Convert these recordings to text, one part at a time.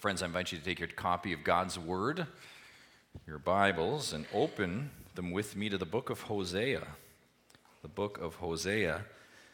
Friends, I invite you to take your copy of God's Word, your Bibles, and open them with me to the book of Hosea. The book of Hosea.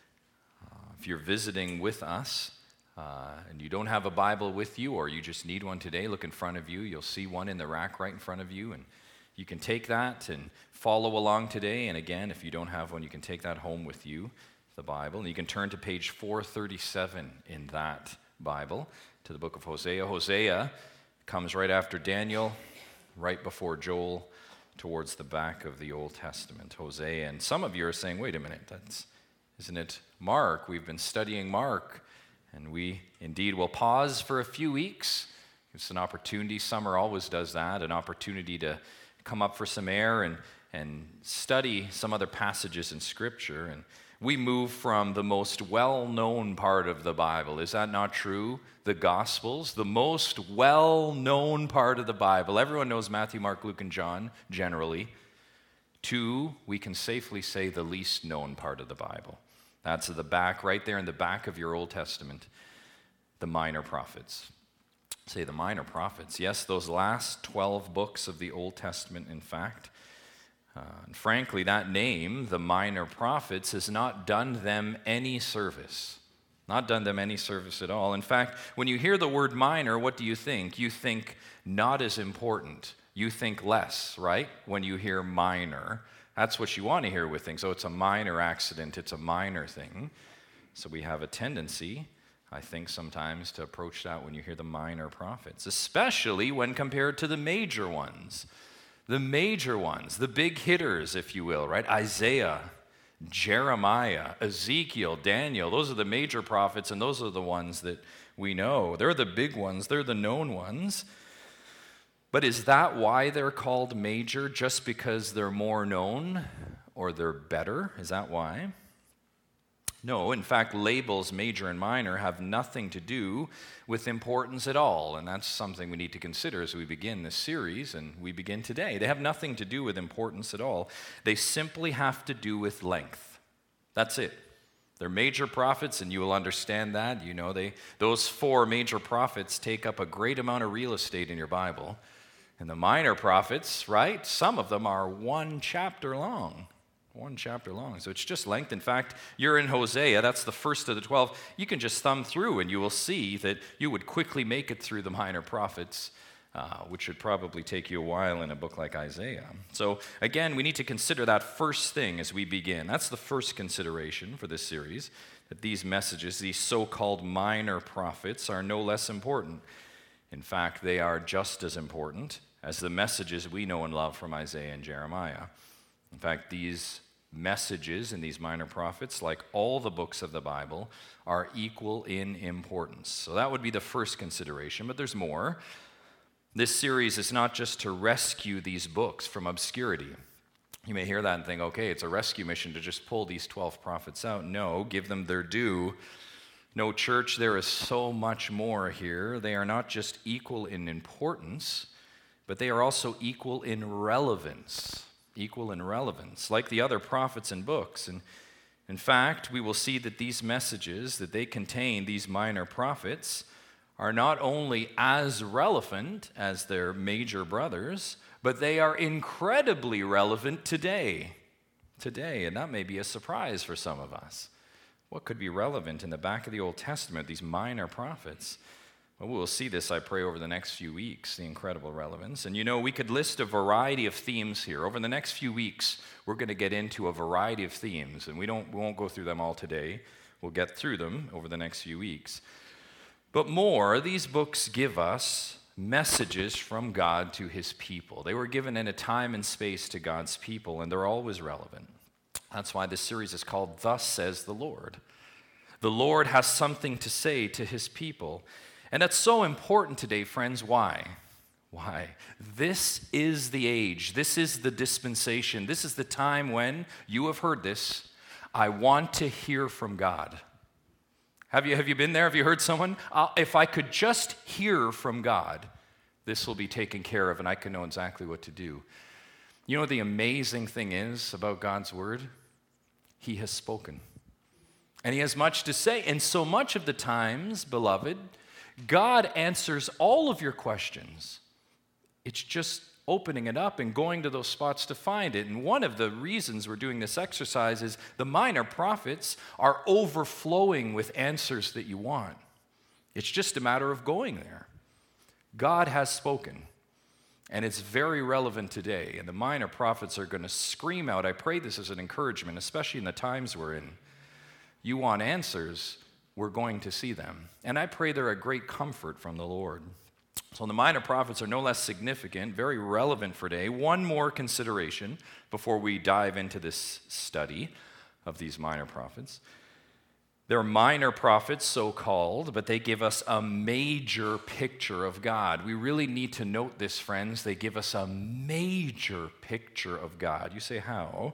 If you're visiting with us and you don't have a Bible with you, or you just need one today, look in front of you. You'll see one in the rack right in front of you, and you can take that and follow along today. And again, if you don't have one, you can take that home with you, the Bible. And you can turn to page 437 in that Bible to the book of Hosea. Hosea comes right after Daniel, right before Joel, towards the back of the Old Testament. Hosea. And some of you are saying, wait a minute, isn't it Mark? We've been studying Mark, and we indeed will pause for a few weeks. It's an opportunity. Summer always does that, an opportunity to come up for some air and study some other passages in Scripture. And we move from the most well-known part of the Bible. Is that not true? The Gospels, the most well-known part of the Bible. Everyone knows Matthew, Mark, Luke, and John, generally. To, we can safely say, the least known part of the Bible. That's at the back, right there in the back of your Old Testament, the minor prophets. Say the minor prophets. Yes, those last 12 books of the Old Testament, in fact. And frankly, that name, the minor prophets, has not done them any service. Not done them any service at all. In fact, when you hear the word minor, what do you think? You think not as important. You think less, right? When you hear minor. That's what you want to hear with things. Oh, it's a minor accident. It's a minor thing. So we have a tendency, I think, sometimes to approach that when you hear the minor prophets, especially when compared to the major ones. The major ones, the big hitters, if you will, right? Isaiah, Jeremiah, Ezekiel, Daniel, those are the major prophets, and those are the ones that we know. They're the big ones, they're the known ones. But is that why they're called major, just because they're more known or they're better? Is that why? No, in fact, labels major and minor have nothing to do with importance at all, and that's something we need to consider as we begin this series, and we begin today. They have nothing to do with importance at all. They simply have to do with length. That's it. They're major prophets, and you will understand that. You know, those four major prophets take up a great amount of real estate in your Bible. And the minor prophets, right, some of them are one chapter long. One chapter long. So it's just length. In fact, you're in Hosea. That's the first of the 12. You can just thumb through and you will see that you would quickly make it through the minor prophets, which would probably take you a while in a book like Isaiah. So again, we need to consider that first thing as we begin. That's the first consideration for this series, that these messages, these so-called minor prophets, are no less important. In fact, they are just as important as the messages we know and love from Isaiah and Jeremiah. In fact, these messages in these minor prophets, like all the books of the Bible, are equal in importance. So that would be the first consideration, but there's more. This series is not just to rescue these books from obscurity. You may hear that and think, okay, it's a rescue mission to just pull these 12 prophets out. No, give them their due. No, church, there is so much more here. They are not just equal in importance, but they are also equal in relevance. Equal in relevance, like the other prophets and books. And in fact, we will see that these messages that they contain, these minor prophets, are not only as relevant as their major brothers, but they are incredibly relevant today. Today, and that may be a surprise for some of us. What could be relevant in the back of the Old Testament, these minor prophets? Well, we'll see this, I pray, over the next few weeks, the incredible relevance. And you know, we could list a variety of themes here. Over the next few weeks, we're going to get into a variety of themes, and we won't go through them all today. We'll get through them over the next few weeks. But more, these books give us messages from God to his people. They were given in a time and space to God's people, and they're always relevant. That's why this series is called Thus Says the Lord. The Lord has something to say to his people. And that's so important today, friends. Why? Why? This is the age. This is the dispensation. This is the time when, you have heard this, I want to hear from God. Have you been there? Have you heard someone? If I could just hear from God, this will be taken care of and I can know exactly what to do. You know what the amazing thing is about God's word? He has spoken. And he has much to say. And so much of the times, beloved, God answers all of your questions. It's just opening it up and going to those spots to find it. And one of the reasons we're doing this exercise is the minor prophets are overflowing with answers that you want. It's just a matter of going there. God has spoken, and it's very relevant today. And the minor prophets are going to scream out. I pray this as an encouragement, especially in the times we're in. You want answers, we're going to see them. And I pray they're a great comfort from the Lord. So the minor prophets are no less significant, very relevant for today. One more consideration before we dive into this study of these minor prophets. They're minor prophets, so-called, but they give us a major picture of God. We really need to note this, friends. They give us a major picture of God. You say, how?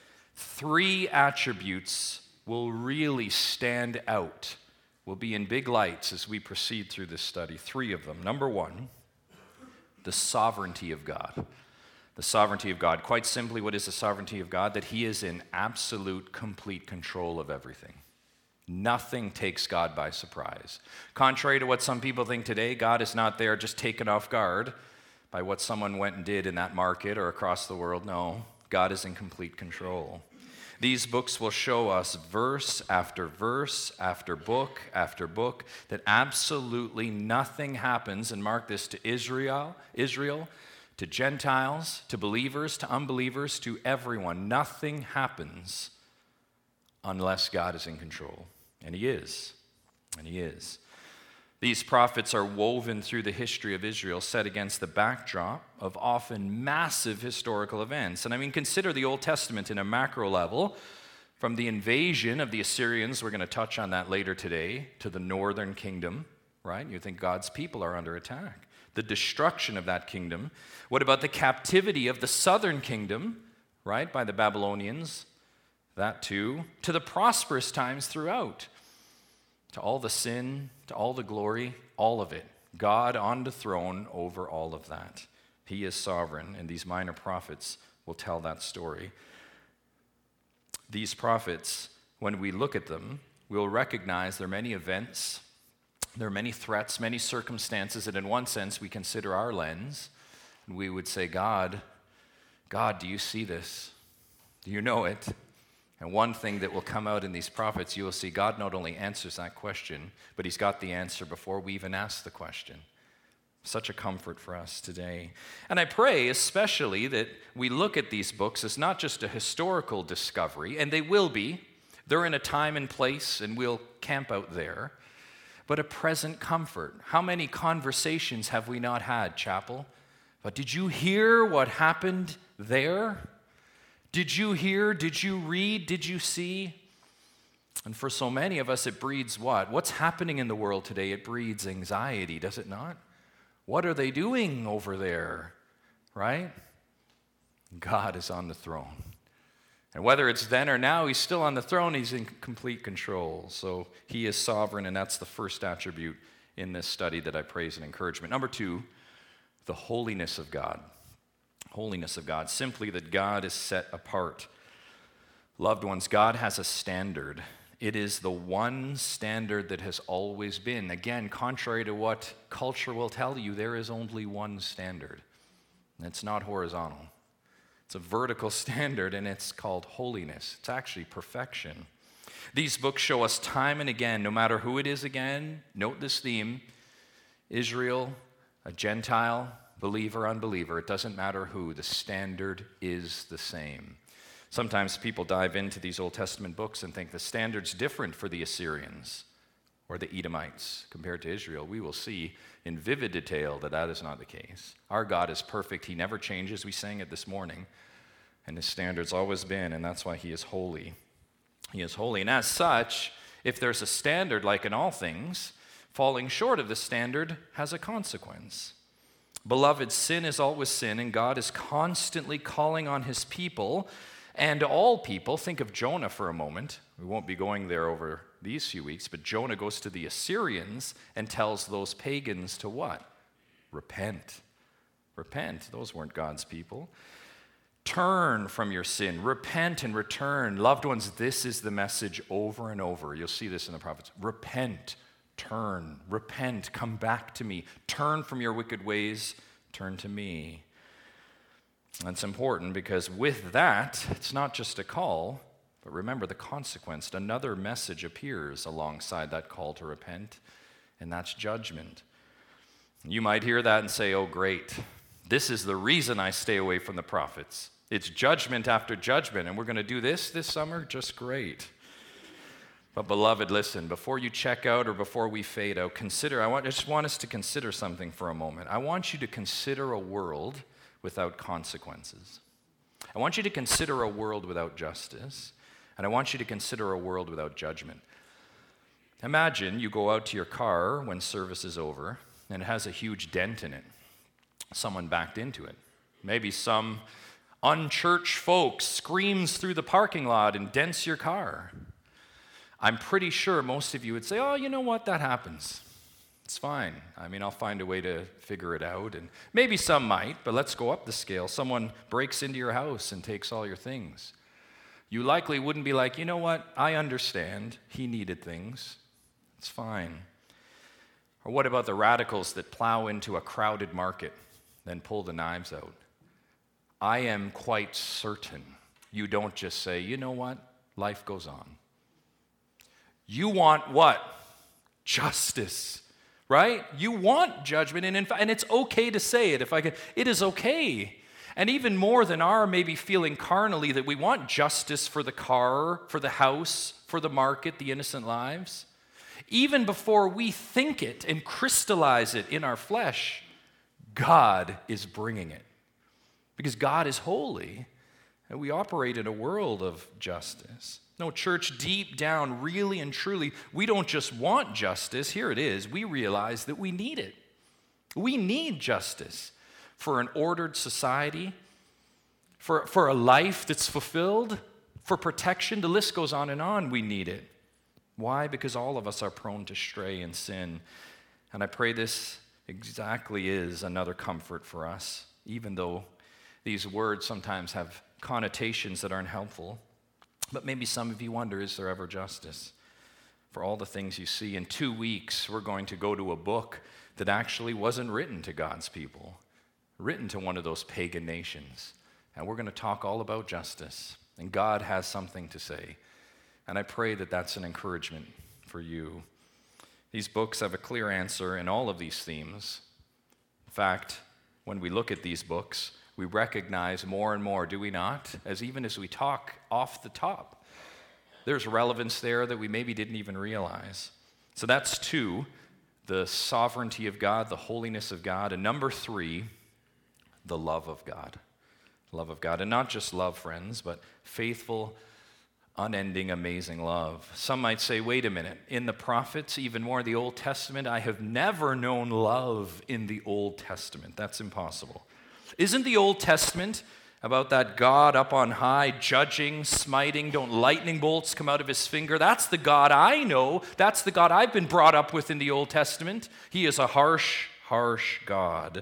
3 attributes will really stand out, will be in big lights as we proceed through this study. 3 of them. Number 1, the sovereignty of God. The sovereignty of God. Quite simply, what is the sovereignty of God? That He is in absolute, complete control of everything. Nothing takes God by surprise. Contrary to what some people think today, God is not there just taken off guard by what someone went and did in that market or across the world. No, God is in complete control. These books will show us verse after verse after book that absolutely nothing happens, and mark this, to Israel, to Gentiles, to believers, to unbelievers, to everyone. Nothing happens unless God is in control. And He is. And He is. These prophets are woven through the history of Israel, set against the backdrop of often massive historical events. And I mean, consider the Old Testament in a macro level, from the invasion of the Assyrians, we're going to touch on that later today, to the northern kingdom, right? You think God's people are under attack. The destruction of that kingdom. What about the captivity of the southern kingdom, right, by the Babylonians? That too. To the prosperous times throughout. To all the sin, to all the glory, all of it. God on the throne over all of that. He is sovereign, and these minor prophets will tell that story. These prophets, when we look at them, we'll recognize there are many events, there are many threats, many circumstances that in one sense we consider our lens, and we would say, God, do you see this? Do you know it? And one thing that will come out in these prophets, you will see God not only answers that question, but He's got the answer before we even ask the question. Such a comfort for us today. And I pray especially that we look at these books as not just a historical discovery, and they will be. They're in a time and place, and we'll camp out there, but a present comfort. How many conversations have we not had, chapel? But did you hear what happened there? Did you hear? Did you read? Did you see? And for so many of us, it breeds what? What's happening in the world today? It breeds anxiety, does it not? What are they doing over there? Right? God is on the throne. And whether it's then or now, He's still on the throne. He's in complete control. So He is sovereign, and that's the first attribute in this study that I praise and encouragement. Number 2, the holiness of God. Holiness of God, simply that God is set apart. Loved ones, God has a standard. It is the one standard that has always been. Again, contrary to what culture will tell you, there is only one standard. And it's not horizontal. It's a vertical standard, and it's called holiness. It's actually perfection. These books show us time and again, no matter who it is again, note this theme, Israel, a Gentile, believer, unbeliever, it doesn't matter who, the standard is the same. Sometimes people dive into these Old Testament books and think the standard's different for the Assyrians or the Edomites compared to Israel. We will see in vivid detail that that is not the case. Our God is perfect. He never changes. We sang it this morning. And His standard's always been, and that's why He is holy. He is holy. And as such, if there's a standard, like in all things, falling short of the standard has a consequence. Beloved, sin is always sin, and God is constantly calling on His people and all people. Think of Jonah for a moment. We won't be going there over these few weeks, but Jonah goes to the Assyrians and tells those pagans to what? Repent. Repent. Those weren't God's people. Turn from your sin. Repent and return. Loved ones, this is the message over and over. You'll see this in the prophets. Repent. Turn, repent, come back to me. Turn from your wicked ways, turn to me. That's important because with that, it's not just a call, but remember the consequence. Another message appears alongside that call to repent, and that's judgment. You might hear that and say, oh, great. This is the reason I stay away from the prophets. It's judgment after judgment, and we're going to do this summer? Just great. But beloved, listen, before you check out or before we fade out, I just want us to consider something for a moment. I want you to consider a world without consequences. I want you to consider a world without justice, and I want you to consider a world without judgment. Imagine you go out to your car when service is over, and it has a huge dent in it. Someone backed into it. Maybe some unchurched folk screams through the parking lot and dents your car. I'm pretty sure most of you would say, oh, you know what, that happens. It's fine. I mean, I'll find a way to figure it out. And maybe some might, but let's go up the scale. Someone breaks into your house and takes all your things. You likely wouldn't be like, you know what, I understand. He needed things. It's fine. Or what about the radicals that plow into a crowded market, then pull the knives out? I am quite certain you don't just say, you know what, life goes on. You want what? Justice, right? You want judgment, and it's okay to say it. It is okay. And even more than our maybe feeling carnally that we want justice for the car, for the house, for the market, the innocent lives. Even before we think it and crystallize it in our flesh, God is bringing it. Because God is holy, and we operate in a world of justice. No, church, deep down, really and truly, we don't just want justice. Here it is. We realize that we need it. We need justice for an ordered society, for a life that's fulfilled, for protection. The list goes on and on. We need it. Why? Because all of us are prone to stray and sin. And I pray this exactly is another comfort for us, even though these words sometimes have connotations that aren't helpful. But maybe some of you wonder, is there ever justice for all the things you see? In 2 weeks, we're going to go to a book that actually wasn't written to God's people, written to one of those pagan nations. And we're going to talk all about justice. And God has something to say. And I pray that that's an encouragement for you. These books have a clear answer in all of these themes. In fact, when we look at these books, we recognize more and more, do we not? Even as we talk off the top, there's relevance there that we maybe didn't even realize. So that's 2, the sovereignty of God, the holiness of God. And number 3, the love of God. Love of God. And not just love, friends, but faithful, unending, amazing love. Some might say, wait a minute, in the prophets, even more the Old Testament, I have never known love in the Old Testament. That's impossible. Isn't the Old Testament about that God up on high, judging, smiting, don't lightning bolts come out of his finger? That's the God I know. That's the God I've been brought up with in the Old Testament. He is a harsh, harsh God.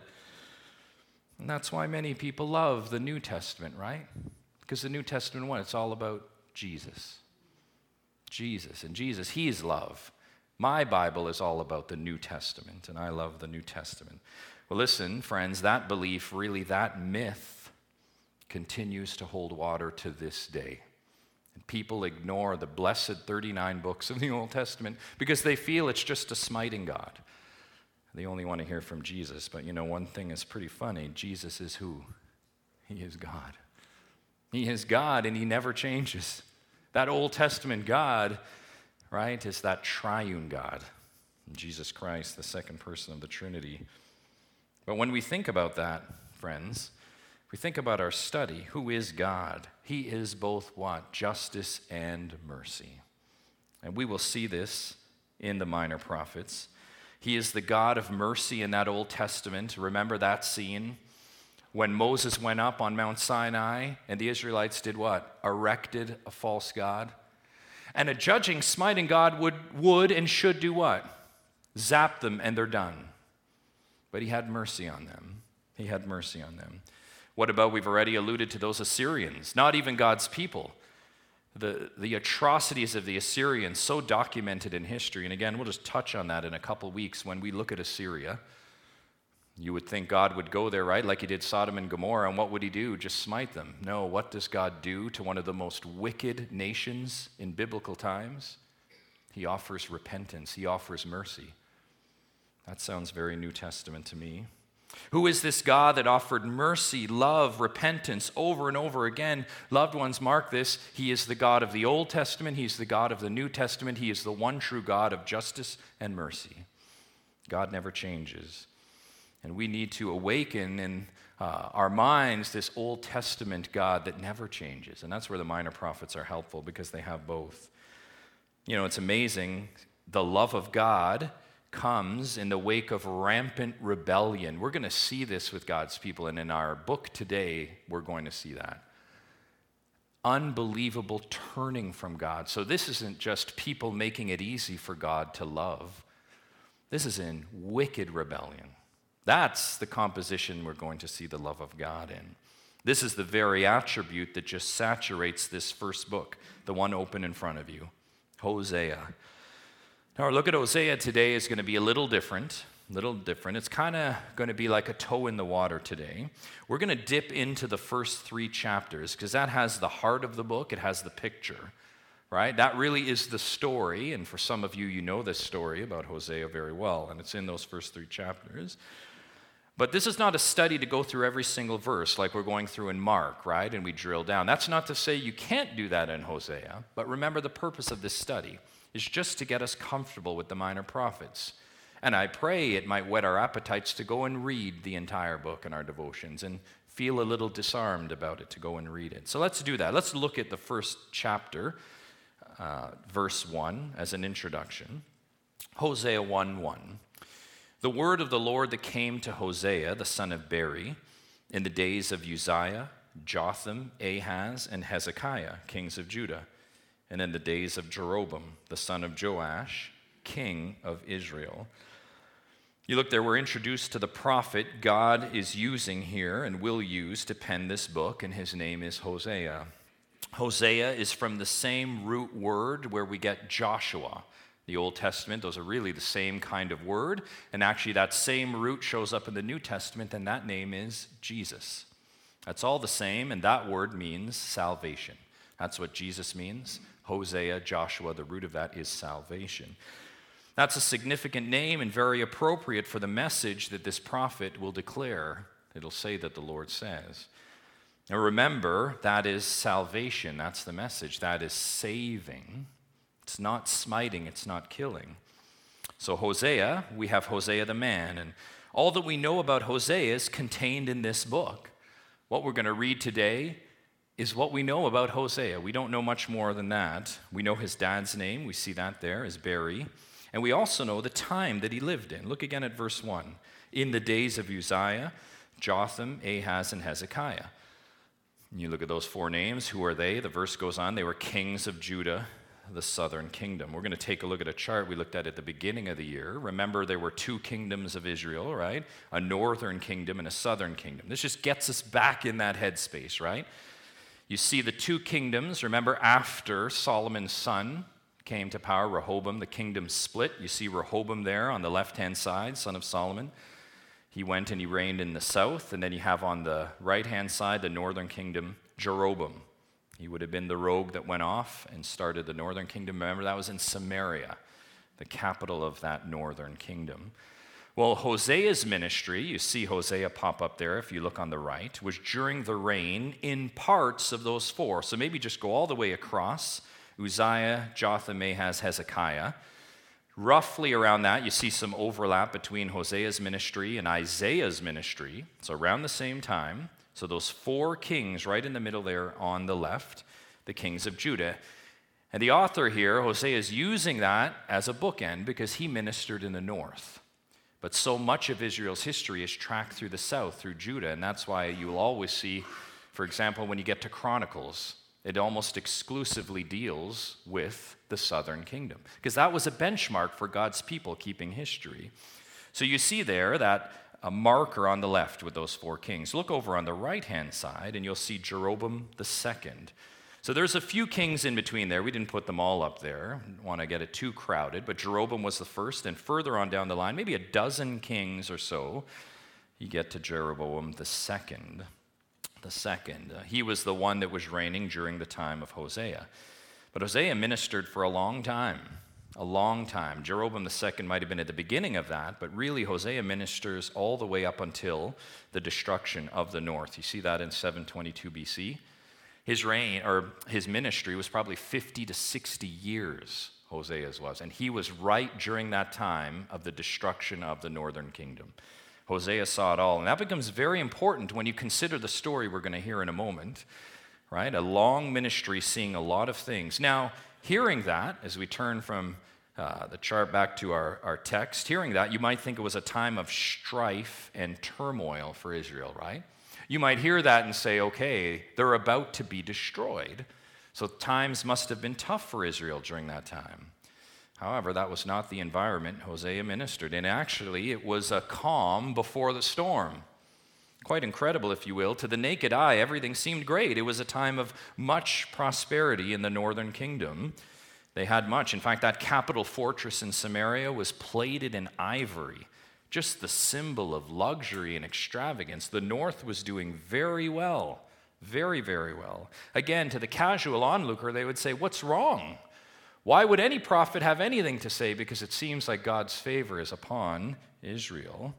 And that's why many people love the New Testament, right? Because the New Testament, what? It's all about Jesus. Jesus. And Jesus, he is love. My Bible is all about the New Testament, and I love the New Testament. Well, listen, friends, that belief, really that myth, continues to hold water to this day. And people ignore the blessed 39 books of the Old Testament because they feel it's just a smiting God. They only want to hear from Jesus. But you know, one thing is pretty funny. Jesus is who? He is God. He is God, and he never changes. That Old Testament God, right, is that triune God. Jesus Christ, the second person of the Trinity. But when we think about that, friends, we think about our study. Who is God? He is both what? Justice and mercy. And we will see this in the minor prophets. He is the God of mercy in that Old Testament. Remember that scene when Moses went up on Mount Sinai and the Israelites did what? Erected a false god. And a judging, smiting God would and should do what? Zap them and they're done. But he had mercy on them. He had mercy on them. What about, we've already alluded to those Assyrians, not even God's people. the atrocities of the Assyrians so documented in history. And again, we'll just touch on that in a couple weeks when we look at Assyria. You would think God would go there, right? Like he did Sodom and Gomorrah. And what would he do? Just smite them. No, what does God do to one of the most wicked nations in biblical times? He offers repentance. He offers mercy. That sounds very New Testament to me. Who is this God that offered mercy, love, repentance over and over again? Loved ones, mark this. He is the God of the Old Testament. He's the God of the New Testament. He is the one true God of justice and mercy. God never changes. And we need to awaken in our minds this Old Testament God that never changes. And that's where the minor prophets are helpful, because they have both. You know, it's amazing. The love of God comes in the wake of rampant rebellion. We're going to see this with God's people, and in our book today, we're going to see that. Unbelievable turning from God. So this isn't just people making it easy for God to love. This is in wicked rebellion. That's the composition we're going to see the love of God in. This is the very attribute that just saturates this first book, the one open in front of you, Hosea. Now, our look at Hosea today is going to be a little different. It's kind of going to be like a toe in the water today. We're going to dip into the first 3 chapters because that has the heart of the book. It has the picture, right? That really is the story. And for some of you, you know this story about Hosea very well, and it's in those first 3 chapters. But this is not a study to go through every single verse like we're going through in Mark, right? And we drill down. That's not to say you can't do that in Hosea. But remember, the purpose of this study is just to get us comfortable with the minor prophets. And I pray it might whet our appetites to go and read the entire book in our devotions and feel a little disarmed about it to go and read it. So let's do that. Let's look at the first chapter, verse 1, as an introduction. Hosea 1:1. The word of the Lord that came to Hosea, the son of Beri, in the days of Uzziah, Jotham, Ahaz, and Hezekiah, kings of Judah, and in the days of Jeroboam, the son of Joash, king of Israel. You look there, we're introduced to the prophet God is using here and will use to pen this book, and his name is Hosea. Hosea is from the same root word where we get Joshua. The Old Testament, those are really the same kind of word, and actually that same root shows up in the New Testament, and that name is Jesus. That's all the same, and that word means salvation. That's what Jesus means. Hosea, Joshua, the root of that is salvation. That's a significant name and very appropriate for the message that this prophet will declare. It'll say that the Lord says. Now remember, that is salvation. That's the message. That is saving. It's not smiting. It's not killing. So Hosea, we have Hosea the man, and all that we know about Hosea is contained in this book. What we're going to read today is what we know about Hosea. We don't know much more than that. We know his dad's name. We see that there as Beri. And we also know the time that he lived in. Look again at verse 1. In the days of Uzziah, Jotham, Ahaz, and Hezekiah. And you look at those 4 names. Who are they? The verse goes on. They were kings of Judah, the southern kingdom. We're going to take a look at a chart we looked at the beginning of the year. Remember, there were 2 kingdoms of Israel, right? A northern kingdom and a southern kingdom. This just gets us back in that headspace, right? You see the 2 kingdoms. Remember, after Solomon's son came to power, Rehoboam, the kingdom split. You see Rehoboam there on the left-hand side, son of Solomon. He went and he reigned in the south. And then you have on the right-hand side, the northern kingdom, Jeroboam. He would have been the rogue that went off and started the northern kingdom. Remember, that was in Samaria, the capital of that northern kingdom. Well, Hosea's ministry, you see Hosea pop up there if you look on the right, was during the reign in parts of those 4. So maybe just go all the way across, Uzziah, Jotham, Ahaz, Hezekiah. Roughly around that, you see some overlap between Hosea's ministry and Isaiah's ministry. So around the same time. So those 4 kings right in the middle there on the left, the kings of Judah. And the author here, Hosea, is using that as a bookend because he ministered in the north. But so much of Israel's history is tracked through the south, through Judah, and that's why you will always see, for example, when you get to Chronicles, it almost exclusively deals with the southern kingdom, because that was a benchmark for God's people keeping history. So you see there that a marker on the left with those 4 kings. Look over on the right-hand side, and you'll see Jeroboam II. So there's a few kings in between there. We didn't put them all up there. Didn't want to get it too crowded, but Jeroboam was the first, and further on down the line, maybe a dozen kings or so, you get to Jeroboam the second. He was the one that was reigning during the time of Hosea. But Hosea ministered for a long time. Jeroboam II might have been at the beginning of that, but really Hosea ministers all the way up until the destruction of the north. You see that in 722 BC. His reign, or his ministry, was probably 50 to 60 years, Hosea's was. And he was right during that time of the destruction of the northern kingdom. Hosea saw it all. And that becomes very important when you consider the story we're going to hear in a moment, right? A long ministry seeing a lot of things. Now, hearing that, as we turn from the chart back to our text, hearing that, you might think it was a time of strife and turmoil for Israel, right? You might hear that and say, okay, they're about to be destroyed. So times must have been tough for Israel during that time. However, that was not the environment Hosea ministered in. Actually, it was a calm before the storm. Quite incredible, if you will. To the naked eye, everything seemed great. It was a time of much prosperity in the northern kingdom. They had much. In fact, that capital fortress in Samaria was plated in ivory. Just the symbol of luxury and extravagance. The north was doing very well, very, very well. Again, to the casual onlooker, they would say, what's wrong? Why would any prophet have anything to say? Because it seems like God's favor is upon Israel.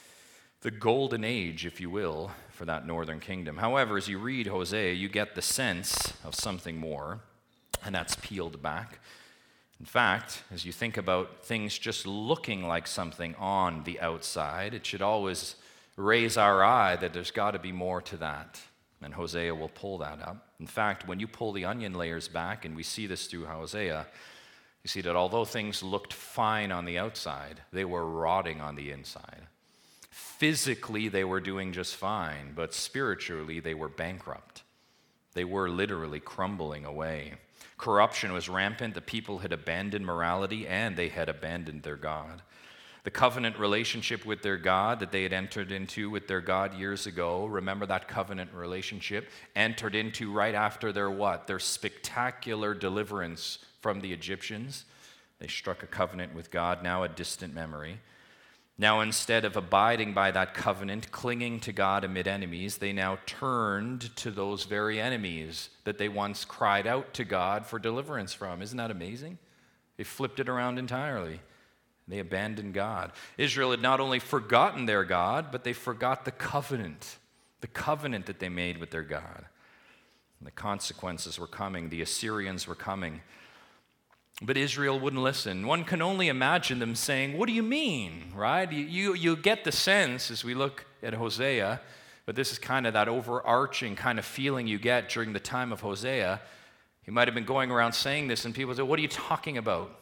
The golden age, if you will, for that northern kingdom. However, as you read Hosea, you get the sense of something more, and that's peeled back. In fact, as you think about things just looking like something on the outside, it should always raise our eye that there's got to be more to that. And Hosea will pull that up. In fact, when you pull the onion layers back, and we see this through Hosea, you see that although things looked fine on the outside, they were rotting on the inside. Physically, they were doing just fine, but spiritually, they were bankrupt. They were literally crumbling away. Corruption was rampant. The people had abandoned morality, and they had abandoned their God. The covenant relationship with their God that they had entered into with their God years ago, remember that covenant relationship, entered into right after their what? Their spectacular deliverance from the Egyptians. They struck a covenant with God, now a distant memory. Now, instead of abiding by that covenant, clinging to God amid enemies, they now turned to those very enemies that they once cried out to God for deliverance from. Isn't that amazing? They flipped it around entirely. They abandoned God. Israel had not only forgotten their God, but they forgot the covenant that they made with their God. And the consequences were coming. The Assyrians were coming. But Israel wouldn't listen. One can only imagine them saying, what do you mean, right? You get the sense as we look at Hosea, but this is kind of that overarching kind of feeling you get during the time of Hosea. He might have been going around saying this, and people say, what are you talking about?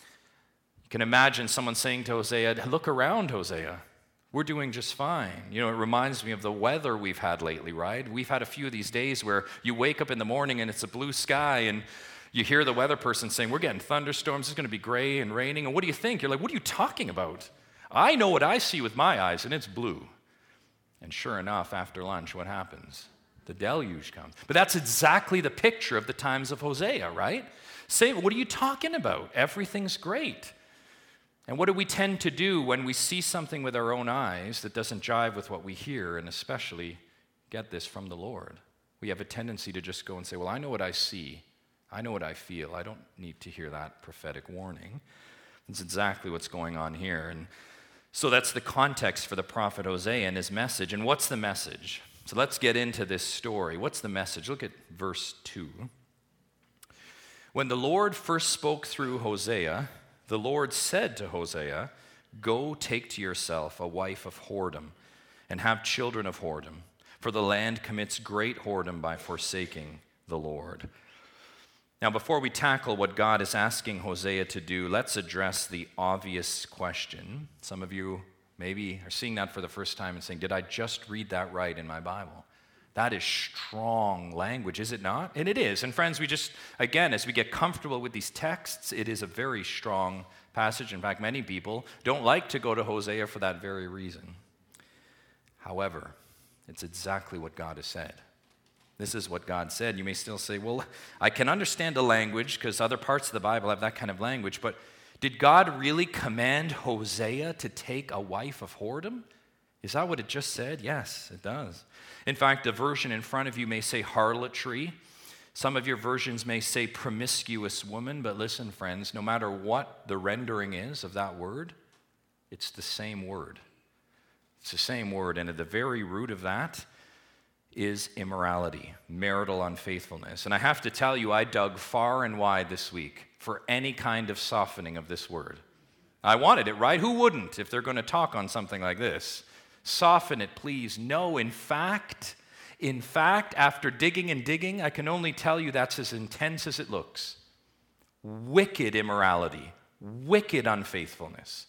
You can imagine someone saying to Hosea, look around, Hosea. We're doing just fine. You know, it reminds me of the weather we've had lately, right? We've had a few of these days where you wake up in the morning and it's a blue sky, and you hear the weather person saying, we're getting thunderstorms, it's going to be gray and raining, and what do you think? You're like, what are you talking about? I know what I see with my eyes, and it's blue. And sure enough, after lunch, what happens? The deluge comes. But that's exactly the picture of the times of Hosea, right? Say, what are you talking about? Everything's great. And what do we tend to do when we see something with our own eyes that doesn't jive with what we hear, and especially get this from the Lord? We have a tendency to just go and say, well, I know what I see. I know what I feel. I don't need to hear that prophetic warning. That's exactly what's going on here. And so that's the context for the prophet Hosea and his message. And what's the message? So let's get into this story. What's the message? Look at verse 2. When the Lord first spoke through Hosea, the Lord said to Hosea, go take to yourself a wife of whoredom and have children of whoredom, for the land commits great whoredom by forsaking the Lord. Now, before we tackle what God is asking Hosea to do, let's address the obvious question. Some of you maybe are seeing that for the first time and saying, did I just read that right in my Bible? That is strong language, is it not? And it is. And friends, we just, again, as we get comfortable with these texts, it is a very strong passage. In fact, many people don't like to go to Hosea for that very reason. However, it's exactly what God has said. This is what God said. You may still say, well, I can understand the language because other parts of the Bible have that kind of language, but did God really command Hosea to take a wife of whoredom? Is that what it just said? Yes, it does. In fact, the version in front of you may say harlotry. Some of your versions may say promiscuous woman, but listen, friends, no matter what the rendering is of that word, it's the same word. It's the same word, and at the very root of that is immorality, marital unfaithfulness. And I have to tell you, I dug far and wide this week for any kind of softening of this word. I wanted it, right? Who wouldn't if they're going to talk on something like this? Soften it, please. No, in fact, after digging and digging, I can only tell you that's as intense as it looks. Wicked immorality, wicked unfaithfulness,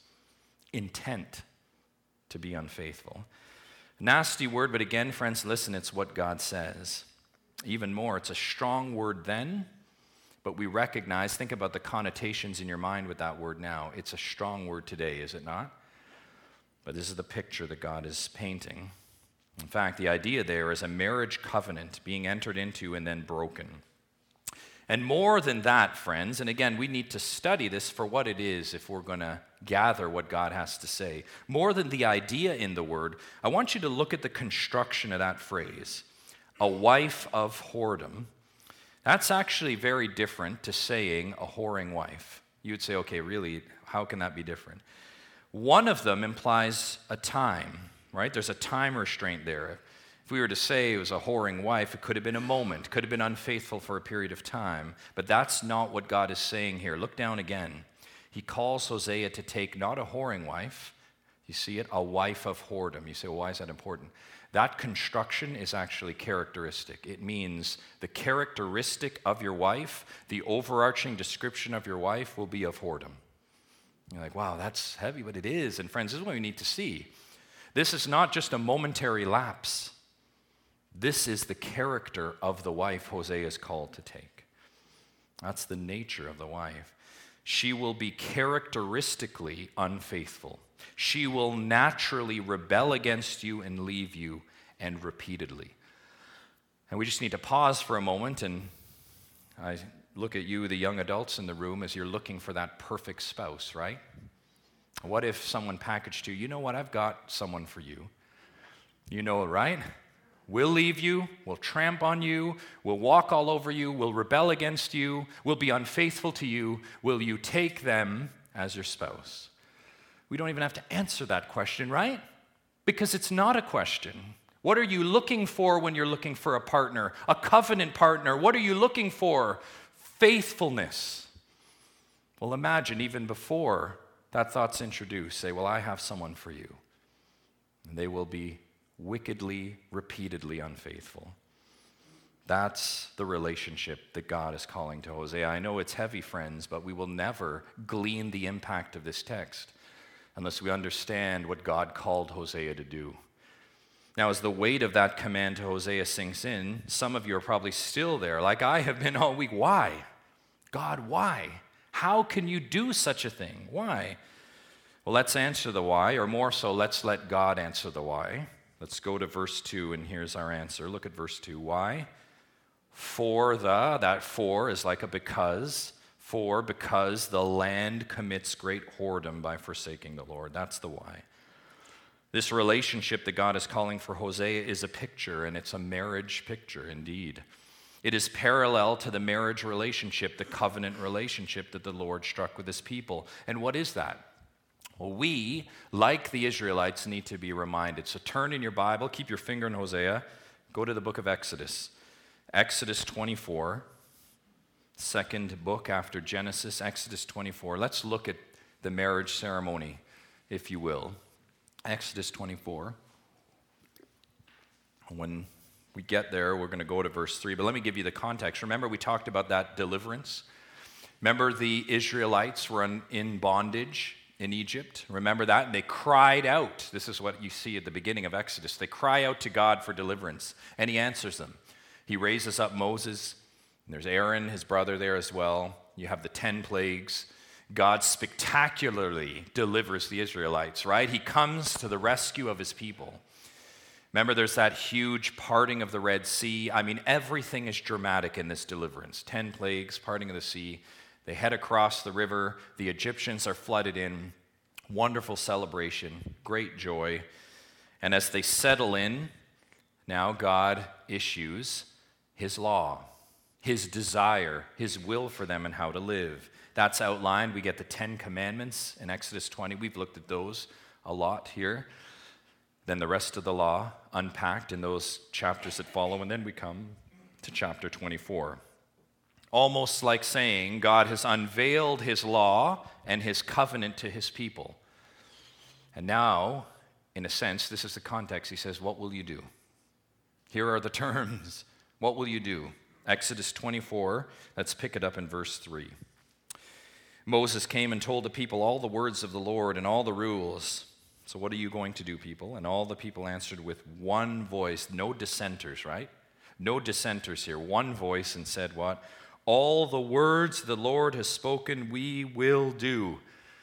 intent to be unfaithful. Nasty word, but again, friends, listen, it's what God says. Even more, it's a strong word then, but we recognize, think about the connotations in your mind with that word now. It's a strong word today, is it not? But this is the picture that God is painting. In fact, the idea there is a marriage covenant being entered into and then broken. And more than that, friends, and again, we need to study this for what it is if we're going to gather what God has to say. More than the idea in the word, I want you to look at the construction of that phrase, a wife of whoredom. That's actually very different to saying a whoring wife. You'd say, okay, really, how can that be different? One of them implies a time, right? There's a time restraint there. If we were to say it was a whoring wife, it could have been a moment, could have been unfaithful for a period of time. But that's not what God is saying here. Look down again. He calls Hosea to take not a whoring wife, you see it, a wife of whoredom. You say, well, why is that important? That construction is actually characteristic. It means the characteristic of your wife, the overarching description of your wife will be of whoredom. You're like, wow, that's heavy, but it is. And friends, this is what we need to see. This is not just a momentary lapse. This is the character of the wife Hosea is called to take. That's the nature of the wife. She will be characteristically unfaithful. She will naturally rebel against you and leave you, and repeatedly. And we just need to pause for a moment, and I look at you, the young adults in the room, as you're looking for that perfect spouse, right? What if someone packaged you, you know what, I've got someone for you. You know it, right? We'll leave you, we'll tramp on you, we'll walk all over you, we'll rebel against you, we'll be unfaithful to you. Will you take them as your spouse? We don't even have to answer that question, right? Because it's not a question. What are you looking for when you're looking for a partner? A covenant partner. What are you looking for? Faithfulness. Well, imagine even before that thought's introduced, say, well, I have someone for you. And they will be wickedly, repeatedly unfaithful. That's the relationship that God is calling to Hosea. I know it's heavy, friends, but we will never glean the impact of this text unless we understand what God called Hosea to do. Now, as the weight of that command to Hosea sinks in, some of you are probably still there, like I have been all week. Why? God, why? How can you do such a thing? Why? Well, let's answer the why, or more so, let's let God answer the why. Let's go to verse 2, and here's our answer. Look at verse 2. Why? That for is like a because. Because the land commits great whoredom by forsaking the Lord. That's the why. This relationship that God is calling for Hosea is a picture, and it's a marriage picture indeed. It is parallel to the marriage relationship, the covenant relationship that the Lord struck with his people. And what is that? Well, we, like the Israelites, need to be reminded. So turn in your Bible, keep your finger in Hosea, go to the book of Exodus. Exodus 24, second book after Genesis, Exodus 24. Let's look at the marriage ceremony, if you will. Exodus 24. When we get there, we're going to go to verse 3, but let me give you the context. Remember, we talked about that deliverance. Remember, the Israelites were in bondage in Egypt. Remember that? And they cried out. This is what you see at the beginning of Exodus. They cry out to God for deliverance, and he answers them. He raises up Moses, and there's Aaron, his brother, there as well. You have the 10 plagues. God spectacularly delivers the Israelites, right? He comes to the rescue of his people. Remember, there's that huge parting of the Red Sea. I mean, everything is dramatic in this deliverance. 10 plagues, parting of the sea. They head across the river. The Egyptians are flooded in. Wonderful celebration, great joy. And as they settle in, now God issues his law, his desire, his will for them and how to live. That's outlined. We get the 10 Commandments in Exodus 20. We've looked at those a lot here. Then the rest of the law unpacked in those chapters that follow. And then we come to chapter 24. Almost like saying God has unveiled his law and his covenant to his people. And now, in a sense, this is the context. He says, what will you do? Here are the terms. What will you do? Exodus 24, let's pick it up in verse 3. Moses came and told the people all the words of the Lord and all the rules. So what are you going to do, people? And all the people answered with one voice. No dissenters, right? No dissenters here. One voice, and said what? All the words the Lord has spoken, we will do.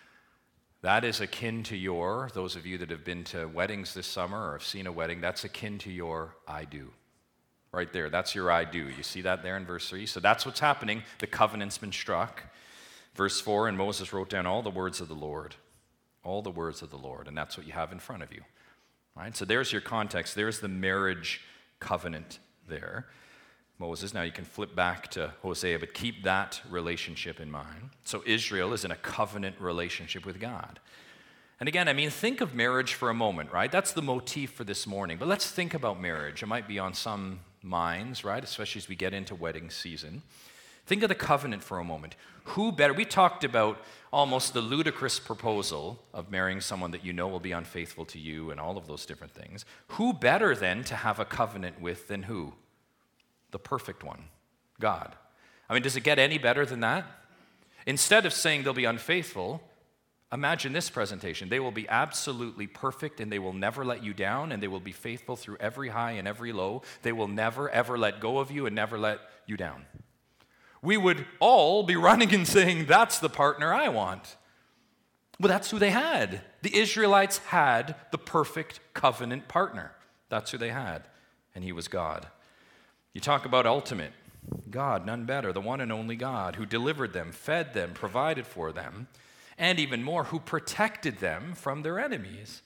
That is akin to your, those of you that have been to weddings this summer or have seen a wedding, that's akin to your I do. Right there, that's your I do. You see that there in verse 3? So that's what's happening. The covenant's been struck. Verse 4, and Moses wrote down all the words of the Lord. All the words of the Lord. And that's what you have in front of you. Right? So there's your context. There's the marriage covenant there. Moses. Now you can flip back to Hosea, but keep that relationship in mind. So Israel is in a covenant relationship with God. And again, I mean, think of marriage for a moment, right? That's the motif for this morning. But let's think about marriage. It might be on some minds, right? Especially as we get into wedding season. Think of the covenant for a moment. Who better? We talked about almost the ludicrous proposal of marrying someone that you know will be unfaithful to you and all of those different things. Who better then to have a covenant with than who? The perfect one, God. I mean, does it get any better than that? Instead of saying they'll be unfaithful, imagine this presentation. They will be absolutely perfect and they will never let you down and they will be faithful through every high and every low. They will never, ever let go of you and never let you down. We would all be running and saying, that's the partner I want. Well, that's who they had. The Israelites had the perfect covenant partner. That's who they had, and he was God. You talk about ultimate. God, none better, the one and only God who delivered them, fed them, provided for them, and even more, who protected them from their enemies.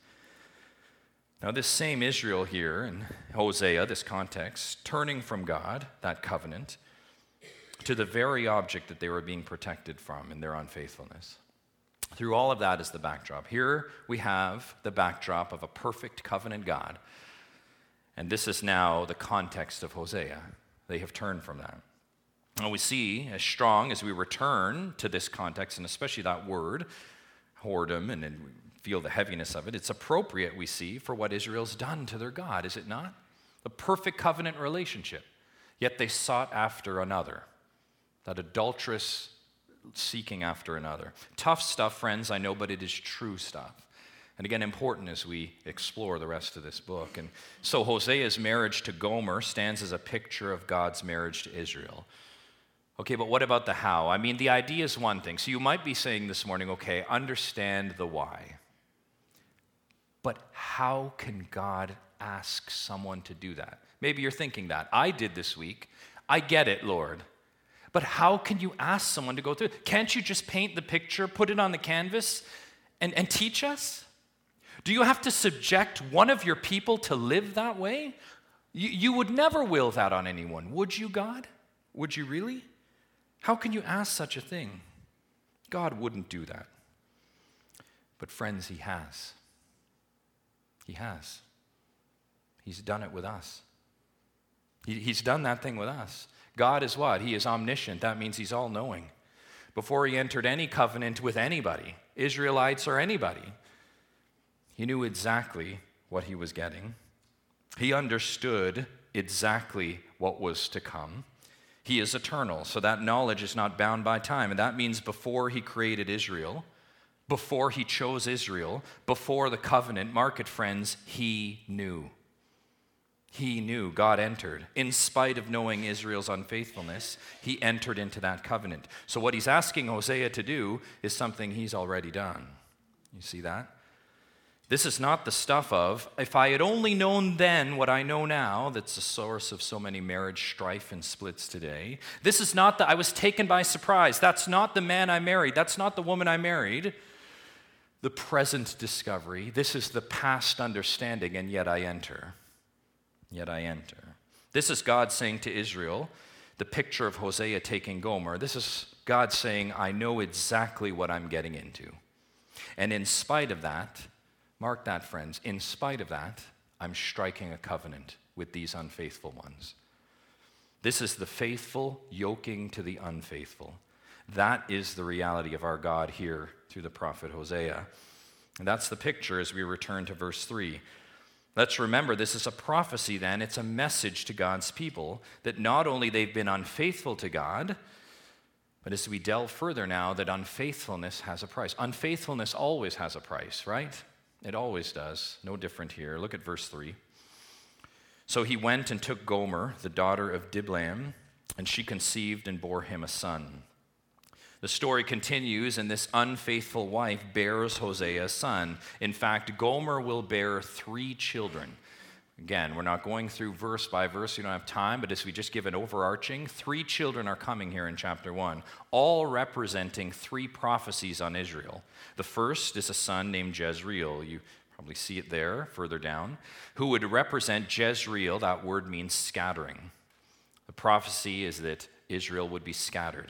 Now, this same Israel here in Hosea, this context, turning from God, that covenant, to the very object that they were being protected from in their unfaithfulness. Through all of that is the backdrop. Here we have the backdrop of a perfect covenant God. And this is now the context of Hosea. They have turned from that. And we see as strong as we return to this context, and especially that word, whoredom, and then we feel the heaviness of it, it's appropriate, we see, for what Israel's done to their God, is it not? The perfect covenant relationship. Yet they sought after another. That adulterous seeking after another. Tough stuff, friends, I know, but it is true stuff. And again, important as we explore the rest of this book. And so Hosea's marriage to Gomer stands as a picture of God's marriage to Israel. Okay, but what about the how? I mean, the idea is one thing. So you might be saying this morning, okay, understand the why. But how can God ask someone to do that? Maybe you're thinking that. I did this week. I get it, Lord. But how can you ask someone to go through it? Can't you just paint the picture, put it on the canvas, and teach us? Do you have to subject one of your people to live that way? You would never will that on anyone, would you, God? Would you really? How can you ask such a thing? God wouldn't do that. But friends, he has. He has. He's done it with us. He's done that thing with us. God is what? He is omniscient. That means he's all-knowing. Before he entered any covenant with anybody, Israelites or anybody, he knew exactly what he was getting. He understood exactly what was to come. He is eternal, so that knowledge is not bound by time. And that means before he created Israel, before he chose Israel, before the covenant, mark it, friends, he knew. He knew. God entered. In spite of knowing Israel's unfaithfulness, he entered into that covenant. So what he's asking Hosea to do is something he's already done. You see that? This is not the stuff of, if I had only known then what I know now, that's the source of so many marriage strife and splits today. This is not the, I was taken by surprise. That's not the man I married. That's not the woman I married. The present discovery. This is the past understanding, and yet I enter. Yet I enter. This is God saying to Israel, the picture of Hosea taking Gomer. This is God saying, I know exactly what I'm getting into. And in spite of that, mark that, friends, in spite of that, I'm striking a covenant with these unfaithful ones. This is the faithful yoking to the unfaithful. That is the reality of our God here through the prophet Hosea. And that's the picture as we return to verse 3. Let's remember, this is a prophecy then. It's a message to God's people that not only they've been unfaithful to God, but as we delve further now, that unfaithfulness has a price. Unfaithfulness always has a price, right? It always does. No different here. Look at verse 3. So he went and took Gomer, the daughter of Diblaim, and she conceived and bore him a son. The story continues, and this unfaithful wife bears Hosea a son. In fact, Gomer will bear 3 children. Again, we're not going through verse by verse. We don't have time, but as we just give an overarching, 3 children are coming here in chapter 1, all representing 3 prophecies on Israel. The first is a son named Jezreel. You probably see it there, further down, who would represent Jezreel. That word means scattering. The prophecy is that Israel would be scattered.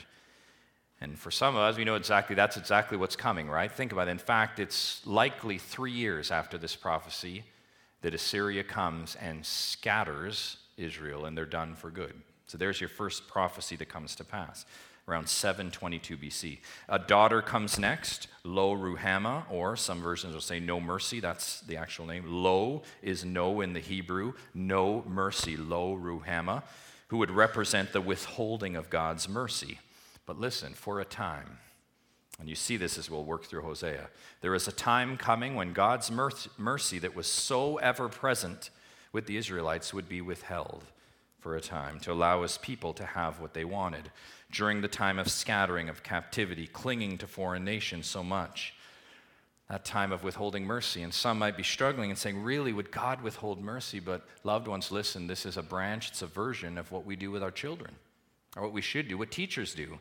And for some of us, we know that's exactly what's coming, right? Think about it. In fact, it's likely 3 years after this prophecy that Assyria comes and scatters Israel, and they're done for good. So there's your first prophecy that comes to pass, around 722 BC. A daughter comes next, Lo Ruhamah, or some versions will say No Mercy. That's the actual name. Lo is no in the Hebrew. No mercy, Lo Ruhamah, who would represent the withholding of God's mercy. But listen, for a time, and you see this as we'll work through Hosea, there is a time coming when God's mercy that was so ever present with the Israelites would be withheld for a time to allow his people to have what they wanted during the time of scattering, of captivity, clinging to foreign nations so much. That time of withholding mercy. And some might be struggling and saying, really, would God withhold mercy? But loved ones, listen, this is a branch, it's a version of what we do with our children, or what we should do, what teachers do.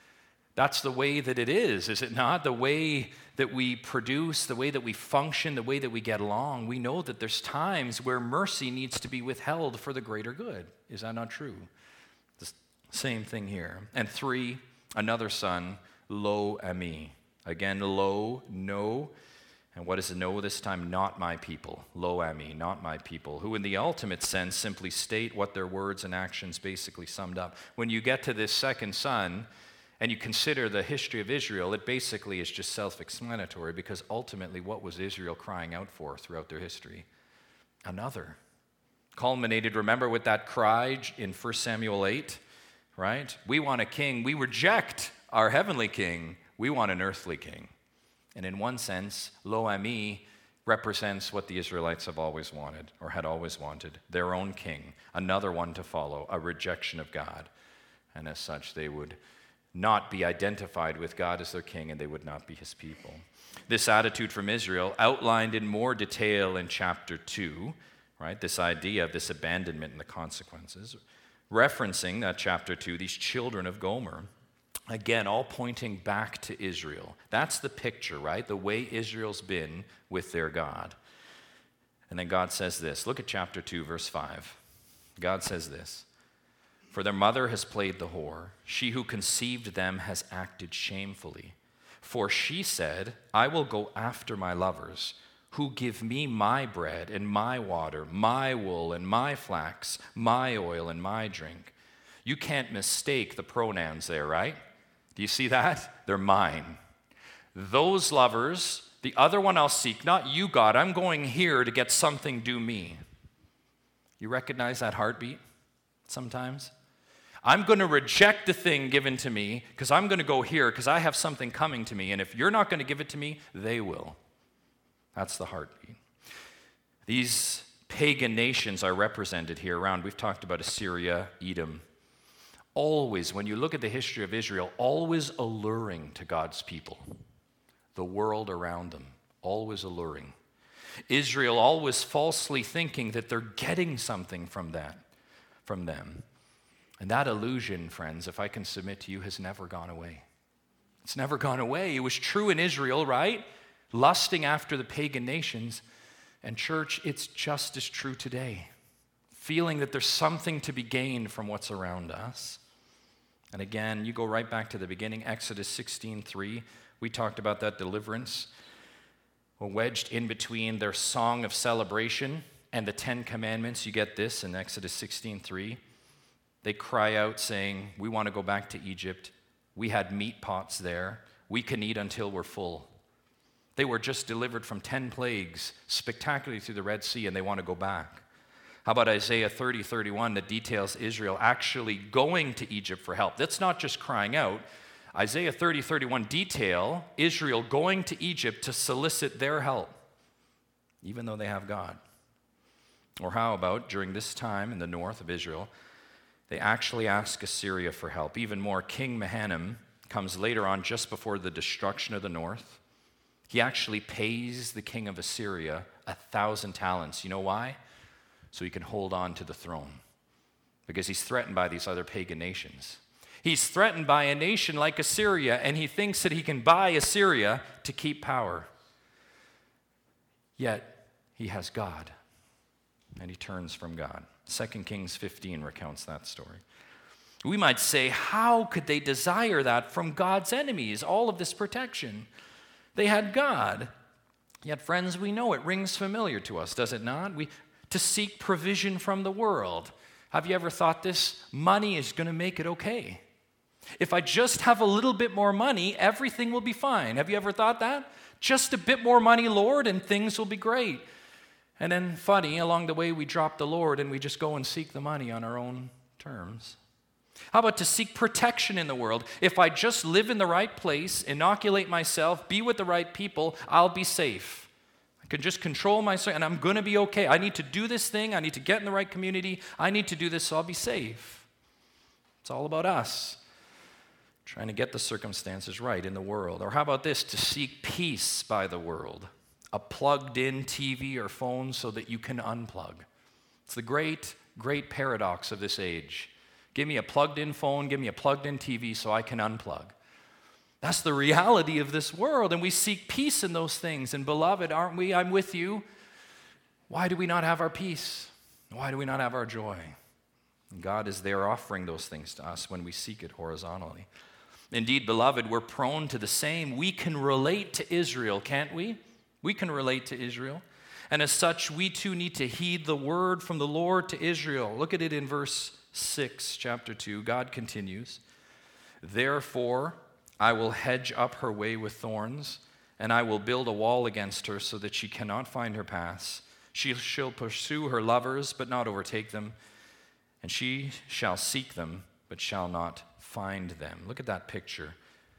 That's the way that it is it not? The way that we produce, the way that we function, the way that we get along. We know that there's times where mercy needs to be withheld for the greater good. Is that not true? The same thing here. And 3, another son, Lo Ami. Again, Lo, no. And what is no this time? Not my people. Lo Ami, not my people. Who in the ultimate sense simply state what their words and actions basically summed up. When you get to this second son, and you consider the history of Israel, it basically is just self-explanatory, because ultimately what was Israel crying out for throughout their history? Another. Culminated, remember, with that cry in 1 Samuel 8, right? We want a king. We reject our heavenly king. We want an earthly king. And in one sense, Lo Ami represents what the Israelites have always wanted, or had always wanted, their own king, another one to follow, a rejection of God. And as such, they would not be identified with God as their king, and they would not be his people. This attitude from Israel, outlined in more detail in chapter 2, right? This idea of this abandonment and the consequences, referencing that chapter 2, these children of Gomer, again, all pointing back to Israel. That's the picture, right? The way Israel's been with their God. And then God says this. Look at chapter 2, verse 5. God says this. For their mother has played the whore. She who conceived them has acted shamefully. For she said, I will go after my lovers, who give me my bread and my water, my wool and my flax, my oil and my drink. You can't mistake the pronouns there, right? Do you see that? They're mine. Those lovers, the other one I'll seek, not you, God. I'm going here to get something due me. You recognize that heartbeat sometimes? I'm going to reject the thing given to me because I'm going to go here because I have something coming to me. And if you're not going to give it to me, they will. That's the heartbeat. These pagan nations are represented here around. We've talked about Assyria, Edom. Always, when you look at the history of Israel, always alluring to God's people. The world around them, always alluring. Israel always falsely thinking that they're getting something from them. And that illusion, friends, if I can submit to you, has never gone away. It's never gone away. It was true in Israel, right? Lusting after the pagan nations. And church, it's just as true today. Feeling that there's something to be gained from what's around us. And again, you go right back to the beginning, Exodus 16:3. We talked about that deliverance. Well, wedged in between their song of celebration and the 10 Commandments, you get this in Exodus 16:3. They cry out saying, we want to go back to Egypt. We had meat pots there. We can eat until we're full. They were just delivered from 10 plagues spectacularly through the Red Sea, and they want to go back. How about Isaiah 30:31 that details Israel actually going to Egypt for help? That's not just crying out. Isaiah 30:31 detail Israel going to Egypt to solicit their help, even though they have God. Or how about during this time in the north of Israel, they actually ask Assyria for help. Even more, King Mahanaim comes later on just before the destruction of the north. He actually pays the king of Assyria 1,000 talents. You know why? So he can hold on to the throne. Because he's threatened by these other pagan nations. He's threatened by a nation like Assyria, and he thinks that he can buy Assyria to keep power. Yet, he has God, and he turns from God. 2 Kings 15 recounts that story. We might say, how could they desire that from God's enemies, all of this protection? They had God. Yet, friends, we know it rings familiar to us, does it not? To seek provision from the world. Have you ever thought this? Money is going to make it okay. If I just have a little bit more money, everything will be fine. Have you ever thought that? Just a bit more money, Lord, and things will be great. And then, funny, along the way, we drop the Lord and we just go and seek the money on our own terms. How about to seek protection in the world? If I just live in the right place, inoculate myself, be with the right people, I'll be safe. I can just control myself and I'm going to be okay. I need to do this thing. I need to get in the right community. I need to do this so I'll be safe. It's all about us, trying to get the circumstances right in the world. Or how about this? To seek peace by the world. A plugged-in TV or phone so that you can unplug. It's the great, great paradox of this age. Give me a plugged-in phone, give me a plugged-in TV so I can unplug. That's the reality of this world, and we seek peace in those things. And beloved, aren't we? I'm with you. Why do we not have our peace? Why do we not have our joy? And God is there offering those things to us when we seek it horizontally. Indeed, beloved, we're prone to the same. We can relate to Israel, can't we? We can relate to Israel. And as such, we too need to heed the word from the Lord to Israel. Look at it in verse 6, chapter 2. God continues, therefore, I will hedge up her way with thorns, and I will build a wall against her so that she cannot find her paths. She shall pursue her lovers, but not overtake them, and she shall seek them, but shall not find them. Look at that picture.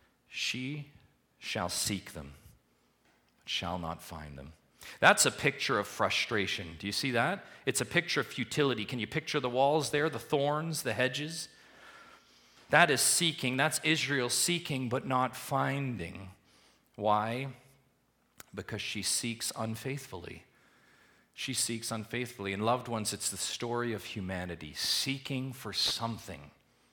She shall seek them, but shall not find them. That's a picture of frustration. Do you see that? It's a picture of futility. Can you picture the walls there, the thorns, the hedges? That is seeking. That's Israel seeking but not finding. Why? Because she seeks unfaithfully. She seeks unfaithfully. And loved ones, it's the story of humanity, seeking for something,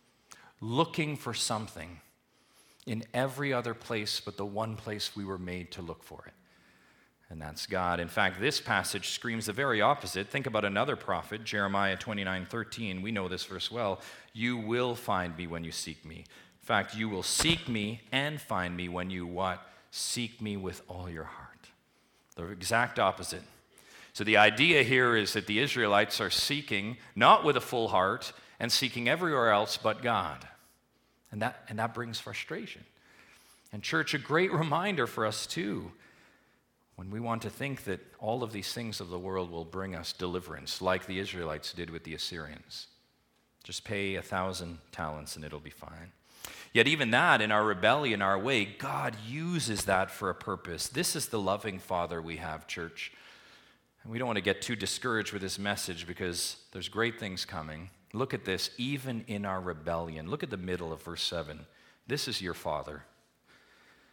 looking for something in every other place but the one place we were made to look for it. And that's God. In fact, this passage screams the very opposite. Think about another prophet, Jeremiah 29:13. We know this verse well. You will find me when you seek me. In fact, you will seek me and find me when you what? Seek me with all your heart. The exact opposite. So the idea here is that the Israelites are seeking not with a full heart and seeking everywhere else but God. And that brings frustration. And church, a great reminder for us too, when we want to think that all of these things of the world will bring us deliverance, like the Israelites did with the Assyrians. Just pay 1,000 talents and it'll be fine. Yet even that, in our rebellion, our way, God uses that for a purpose. This is the loving Father we have, church. And we don't want to get too discouraged with this message because there's great things coming. Look at this, even in our rebellion. Look at the middle of verse 7. This is your Father.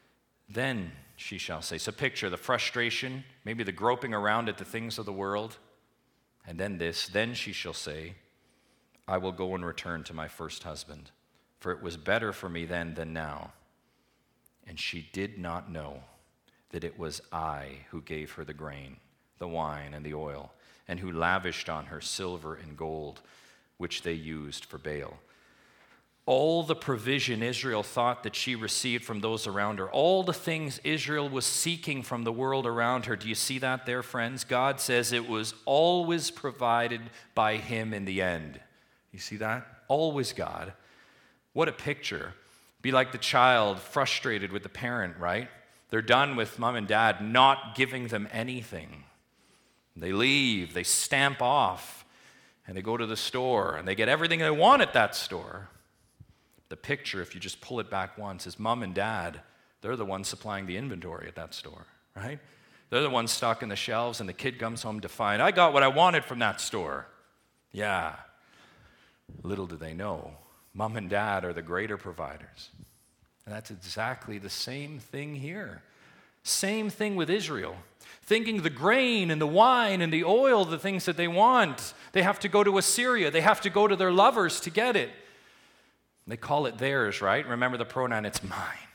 Then she shall say. So picture the frustration, maybe the groping around at the things of the world. And then this, then she shall say, I will go and return to my first husband, for it was better for me then than now. And she did not know that it was I who gave her the grain, the wine, and the oil, and who lavished on her silver and gold, which they used for Baal. All the provision Israel thought that she received from those around her, all the things Israel was seeking from the world around her, do you see that there, friends? God says it was always provided by him in the end. You see that? Always God. What a picture. Be like the child frustrated with the parent, right? They're done with mom and dad not giving them anything. They leave, they stamp off, and they go to the store, and they get everything they want at that store. The picture, if you just pull it back once, is mom and dad. They're the ones supplying the inventory at that store, right? They're the ones stocking the shelves, and the kid comes home to find, I got what I wanted from that store. Yeah. Little do they know, mom and dad are the greater providers. And that's exactly the same thing here. Same thing with Israel. Thinking the grain and the wine and the oil, the things that they want, they have to go to Assyria. They have to go to their lovers to get it. They call it theirs, right? Remember the pronoun, it's mine.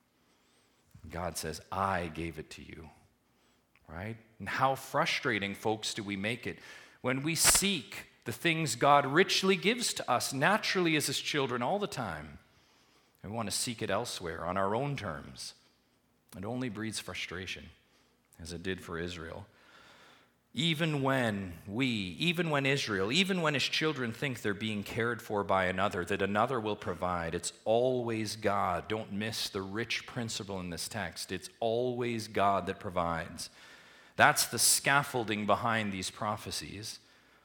God says, I gave it to you, right? And how frustrating, folks, do we make it when we seek the things God richly gives to us naturally as his children all the time. And we want to seek it elsewhere on our own terms. It only breeds frustration, as it did for Israel. Even when Israel, even when his children think they're being cared for by another, that another will provide, it's always God. Don't miss the rich principle in this text. It's always God that provides. That's the scaffolding behind these prophecies.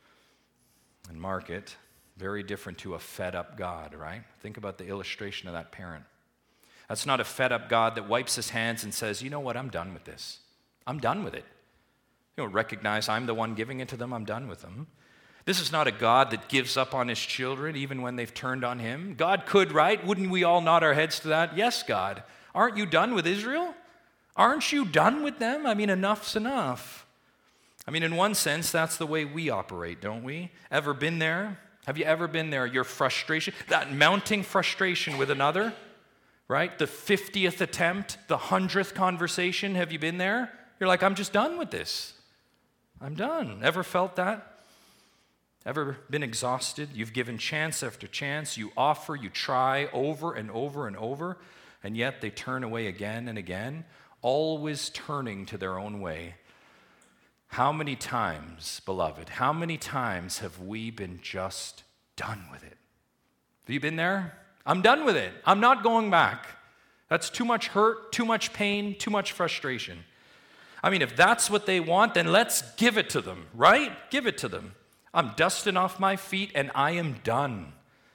And mark it, very different to a fed-up God, right? Think about the illustration of that parent. That's not a fed-up God that wipes his hands and says, you know what, I'm done with this. I'm done with it. You don't recognize I'm the one giving it to them, I'm done with them. This is not a God that gives up on his children even when they've turned on him. God could, right? Wouldn't we all nod our heads to that? Yes, God. Aren't you done with Israel? Aren't you done with them? I mean, enough's enough. I mean, in one sense, that's the way we operate, don't we? Ever been there? Have you ever been there? Your frustration, that mounting frustration with another, right? The 50th attempt, the 100th conversation, have you been there? You're like, I'm just done with this. I'm done. Ever felt that? Ever been exhausted? You've given chance after chance. You offer, you try over and over and over, and yet they turn away again and again, always turning to their own way. How many times, beloved, how many times have we been just done with it? Have you been there? I'm done with it. I'm not going back. That's too much hurt, too much pain, too much frustration. I mean, if that's what they want, then let's give it to them, right? Give it to them. I'm dusting off my feet and I am done.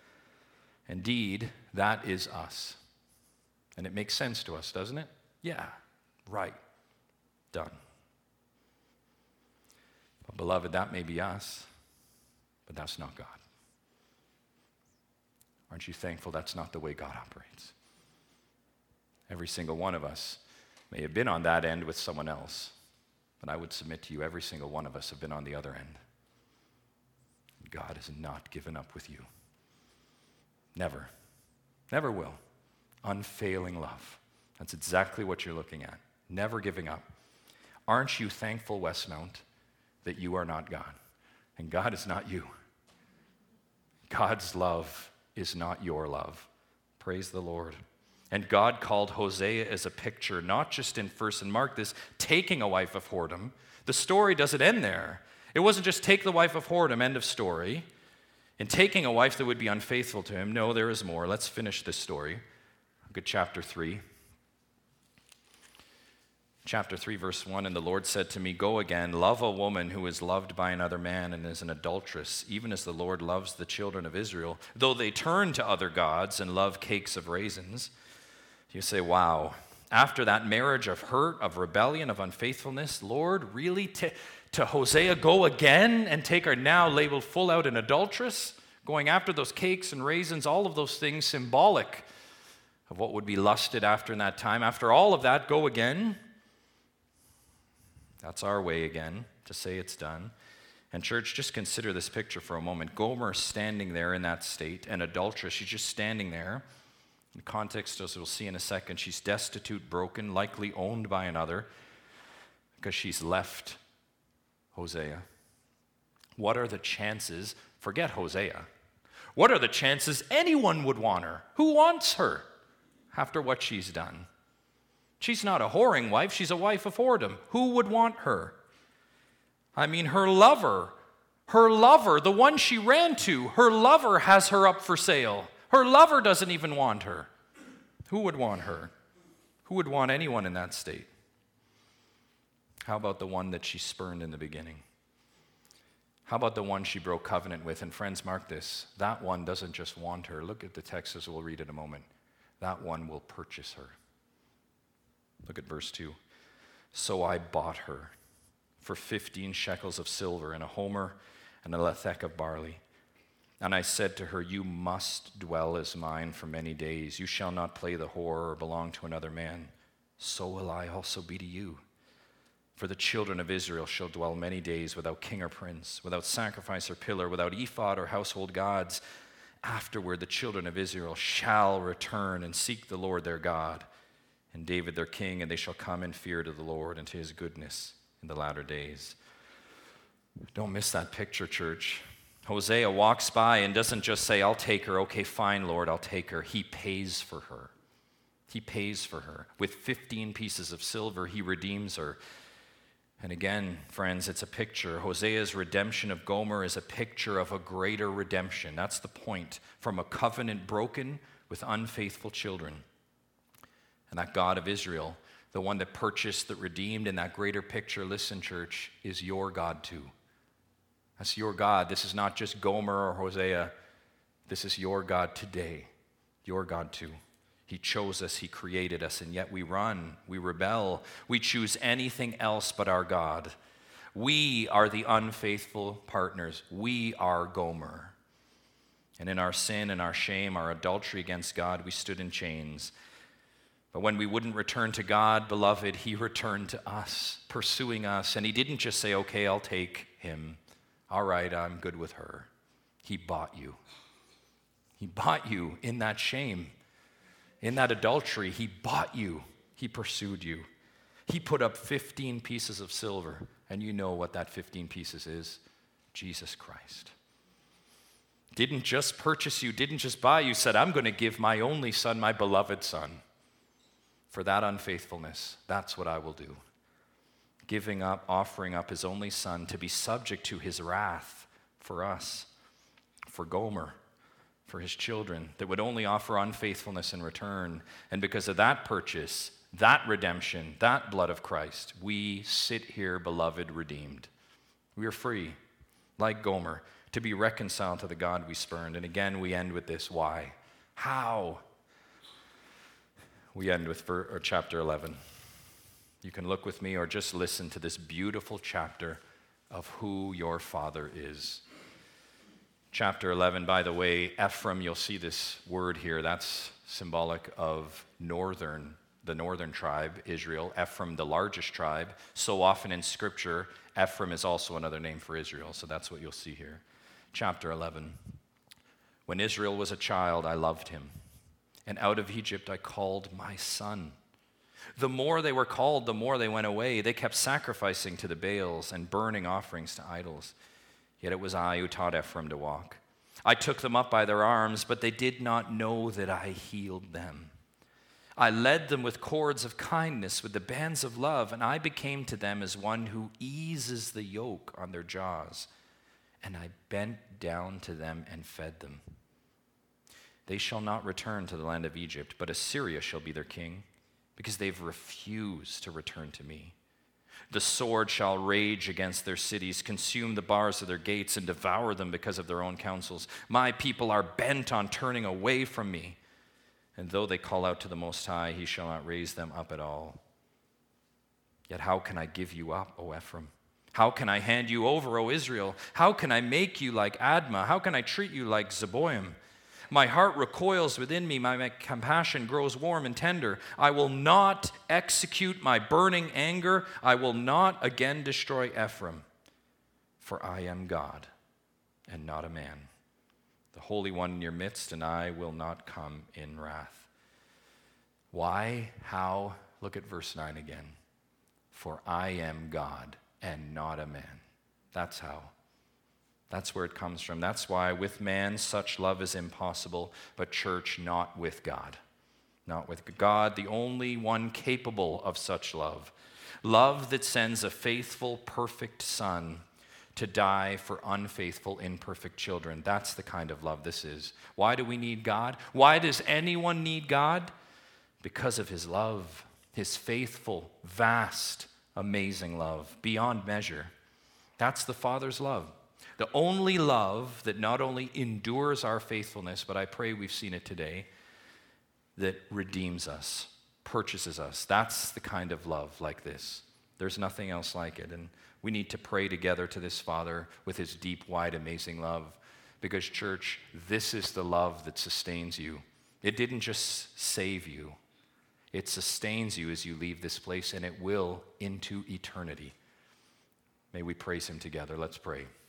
Indeed, that is us. And it makes sense to us, doesn't it? Yeah, right. Done. But beloved, that may be us, but that's not God. Aren't you thankful that's not the way God operates? Every single one of us may have been on that end with someone else, but I would submit to you, every single one of us have been on the other end. God has not given up with you. Never. Never will. Unfailing love. That's exactly what you're looking at. Never giving up. Aren't you thankful, Westmount, that you are not God? And God is not you. God's love is not your love. Praise the Lord. And God called Hosea as a picture, not just in 1st, and mark this, taking a wife of whoredom. The story doesn't end there. It wasn't just take the wife of whoredom, end of story, and taking a wife that would be unfaithful to him. No, there is more. Let's finish this story. Look at chapter 3. Chapter 3, verse 1, and the Lord said to me, go again, love a woman who is loved by another man and is an adulteress, even as the Lord loves the children of Israel, though they turn to other gods and love cakes of raisins. You say, wow, after that marriage of hurt, of rebellion, of unfaithfulness, Lord, really to Hosea go again and take her now labeled full out an adulteress, going after those cakes and raisins, all of those things symbolic of what would be lusted after in that time. After all of that, go again. That's our way again, to say it's done. And church, just consider this picture for a moment. Gomer standing there in that state, an adulteress. She's just standing there. In context, as we'll see in a second, she's destitute, broken, likely owned by another because she's left Hosea. What are the chances, forget Hosea, what are the chances anyone would want her? Who wants her after what she's done? She's not a whoring wife, she's a wife of whoredom. Who would want her? I mean, her lover, the one she ran to, her lover has her up for sale. Her lover doesn't even want her. Who would want her? Who would want anyone in that state? How about the one that she spurned in the beginning? How about the one she broke covenant with? And friends, mark this. That one doesn't just want her. Look at the text as we'll read in a moment. That one will purchase her. Look at verse 2. So I bought her for 15 shekels of silver and a homer and a lethek of barley. And I said to her, you must dwell as mine for many days. You shall not play the whore or belong to another man. So will I also be to you. For the children of Israel shall dwell many days without king or prince, without sacrifice or pillar, without ephod or household gods. Afterward the children of Israel shall return and seek the Lord their God, and David their king, and they shall come in fear to the Lord and to his goodness in the latter days. Don't miss that picture, church. Hosea walks by and doesn't just say, I'll take her. Okay, fine, Lord, I'll take her. He pays for her. He pays for her. With 15 pieces of silver, he redeems her. And again, friends, it's a picture. Hosea's redemption of Gomer is a picture of a greater redemption. That's the point. From a covenant broken with unfaithful children. And that God of Israel, the one that purchased, that redeemed in that greater picture, listen, church, is your God too. That's your God. This is not just Gomer or Hosea. This is your God today. Your God too. He chose us, he created us, and yet we run, we rebel, we choose anything else but our God. We are the unfaithful partners. We are Gomer. And in our sin and our shame, our adultery against God, we stood in chains. But when we wouldn't return to God, beloved, he returned to us, pursuing us. And he didn't just say, okay, I'll take him. All right, I'm good with her. He bought you. He bought you in that shame. In that adultery, he bought you. He pursued you. He put up 15 pieces of silver. And you know what that 15 pieces is? Jesus Christ. Didn't just purchase you, didn't just buy you, said, I'm going to give my only son, my beloved son. For that unfaithfulness, that's what I will do. Giving up, offering up his only son to be subject to his wrath for us, for Gomer, for his children, that would only offer unfaithfulness in return. And because of that purchase, that redemption, that blood of Christ, we sit here, beloved, redeemed. We are free, like Gomer, to be reconciled to the God we spurned. And again, we end with this. Why? How? We end with chapter 11. You can look with me or just listen to this beautiful chapter of who your Father is. Chapter 11, by the way, Ephraim, you'll see this word here, that's symbolic of the northern tribe, Israel. Ephraim, the largest tribe. So often in Scripture, Ephraim is also another name for Israel, so that's what you'll see here. Chapter 11. When Israel was a child, I loved him, and out of Egypt I called my son. The more they were called, the more they went away. They kept sacrificing to the Baals and burning offerings to idols. Yet it was I who taught Ephraim to walk. I took them up by their arms, but they did not know that I healed them. I led them with cords of kindness, with the bands of love, and I became to them as one who eases the yoke on their jaws. And I bent down to them and fed them. They shall not return to the land of Egypt, but Assyria shall be their king, because they've refused to return to me. The sword shall rage against their cities, consume the bars of their gates, and devour them because of their own counsels. My people are bent on turning away from me. And though they call out to the Most High, he shall not raise them up at all. Yet how can I give you up, O Ephraim? How can I hand you over, O Israel? How can I make you like Admah? How can I treat you like Zeboim? My heart recoils within me. My compassion grows warm and tender. I will not execute my burning anger. I will not again destroy Ephraim. For I am God and not a man, the Holy One in your midst, and I will not come in wrath. Why? How? Look at verse 9 again. For I am God and not a man. That's how. That's where it comes from. That's why with man such love is impossible, but church, not with God. Not with God, the only one capable of such love. Love that sends a faithful, perfect Son to die for unfaithful, imperfect children. That's the kind of love this is. Why do we need God? Why does anyone need God? Because of his love, his faithful, vast, amazing love, beyond measure. That's the Father's love. The only love that not only endures our faithfulness, but I pray we've seen it today, that redeems us, purchases us. That's the kind of love like this. There's nothing else like it. And we need to pray together to this Father with his deep, wide, amazing love. Because, church, this is the love that sustains you. It didn't just save you. It sustains you as you leave this place, and it will into eternity. May we praise him together. Let's pray.